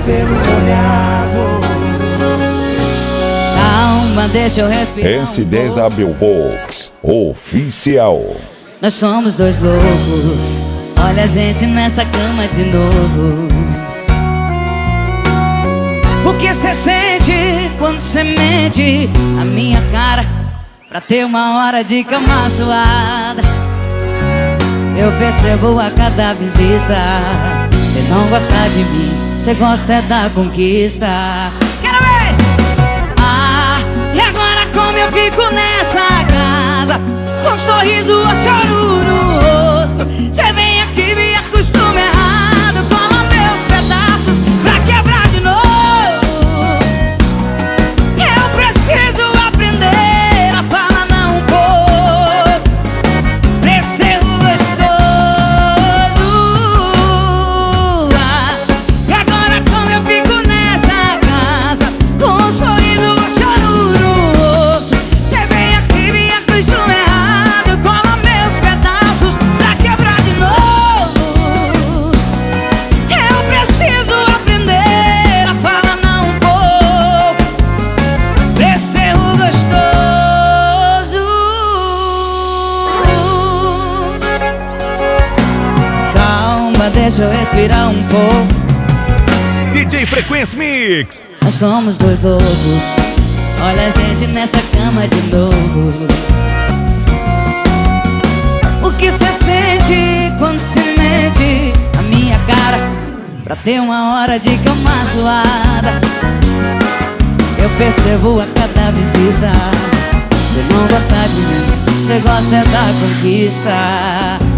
cabelo molhado. Calma, deixa eu respirar. S10 Abelvox Oficial. Nós somos dois loucos. Olha a gente nessa cama de novo. O que cê sente quando cê mente a minha cara pra ter uma hora de cama suada? Eu percebo a cada visita. Cê não gosta de mim, cê gosta é da conquista. Quero ver! Ah, e agora como eu fico nessa casa, com um sorriso ou choro no rosto? Cê vem aqui, me acostuma errado, cola meus pedaços pra quebrar de novo. Eu preciso aprender a falar não um pouco pra ser gostoso. Ah, e agora como eu fico nessa casa, com um sorriso ou choro no rosto? Cê vem aqui, me acostuma errado, cola meus pedaços pra quebrar de novo. Eu preciso aprender a falar não um pouco pra ser gostoso. Calma, deixa eu respirar um pouco. DJ Frequência Mix. Nós somos dois loucos. Olha a gente nessa cama de novo. O que cê sente quando cê mente a minha cara pra ter uma hora de cama suada? Eu percebo a cada visita. Cê não gosta de mim, cê gosta é da conquista.